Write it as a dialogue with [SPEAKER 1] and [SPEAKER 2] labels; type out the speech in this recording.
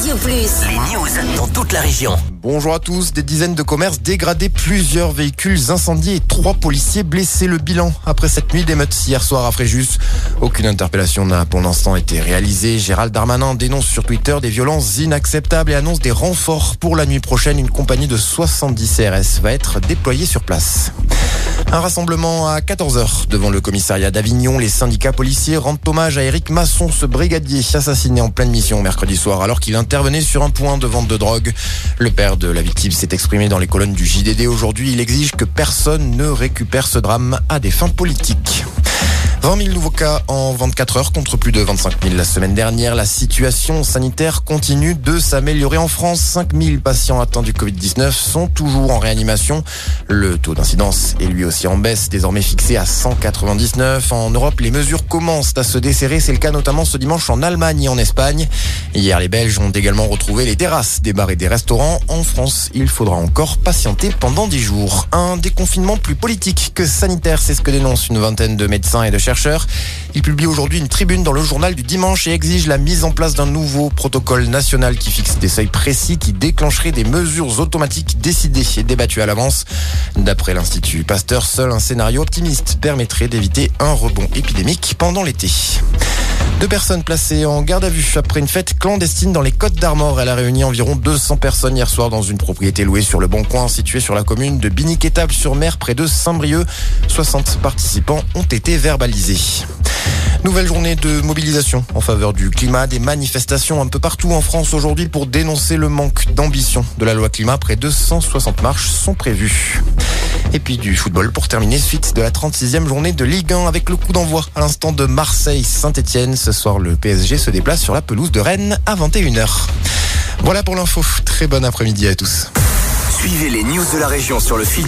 [SPEAKER 1] Radio Plus.
[SPEAKER 2] Les news dans toute la région.
[SPEAKER 3] Bonjour à tous. Des dizaines de commerces dégradés, plusieurs véhicules incendiés et 3 policiers blessés. Le bilan après cette nuit d'émeute hier soir à Fréjus. Aucune interpellation n'a pour l'instant été réalisée. Gérald Darmanin dénonce sur Twitter des violences inacceptables et annonce des renforts pour la nuit prochaine. Une compagnie de 70 CRS va être déployée sur place. Un rassemblement à 14h devant le commissariat d'Avignon. Les syndicats policiers rendent hommage à Éric Masson, ce brigadier assassiné en pleine mission mercredi soir alors qu'il intervenait sur un point de vente de drogue. Le père de la victime s'est exprimé dans les colonnes du JDD aujourd'hui. Il exige que personne ne récupère ce drame à des fins politiques. 20 000 nouveaux cas en 24 heures contre plus de 25 000 la semaine dernière. La situation sanitaire continue de s'améliorer en France. 5 000 patients atteints du Covid-19 sont toujours en réanimation. Le taux d'incidence est lui aussi en baisse, désormais fixé à 199. En Europe, les mesures commencent à se desserrer. C'est le cas notamment ce dimanche en Allemagne et en Espagne. Hier, les Belges ont également retrouvé les terrasses des bars et des restaurants. En France, il faudra encore patienter pendant 10 jours. Un déconfinement plus politique que sanitaire, c'est ce que dénoncent une vingtaine de médecins et de chercheurs. Il publie aujourd'hui une tribune dans le journal du dimanche et exige la mise en place d'un nouveau protocole national qui fixe des seuils précis qui déclencheraient des mesures automatiques décidées et débattues à l'avance. D'après l'Institut Pasteur, seul un scénario optimiste permettrait d'éviter un rebond épidémique pendant l'été. 2 personnes placées en garde à vue après une fête clandestine dans les Côtes-d'Armor. Elle a réuni environ 200 personnes hier soir dans une propriété louée sur le Bon Coin, située sur la commune de Binic-Étable-sur-Mer, près de Saint-Brieuc. 60 participants ont été verbalisés. Nouvelle journée de mobilisation en faveur du climat. Des manifestations un peu partout en France aujourd'hui pour dénoncer le manque d'ambition de la loi climat. Près de 160 marches sont prévues. Et puis du football pour terminer, suite de la 36e journée de Ligue 1 avec le coup d'envoi à l'instant de Marseille-Saint-Etienne. Ce soir, le PSG se déplace sur la pelouse de Rennes à 21h. Voilà pour l'info. Très bon après-midi à tous.
[SPEAKER 2] Suivez les news de la région sur le fil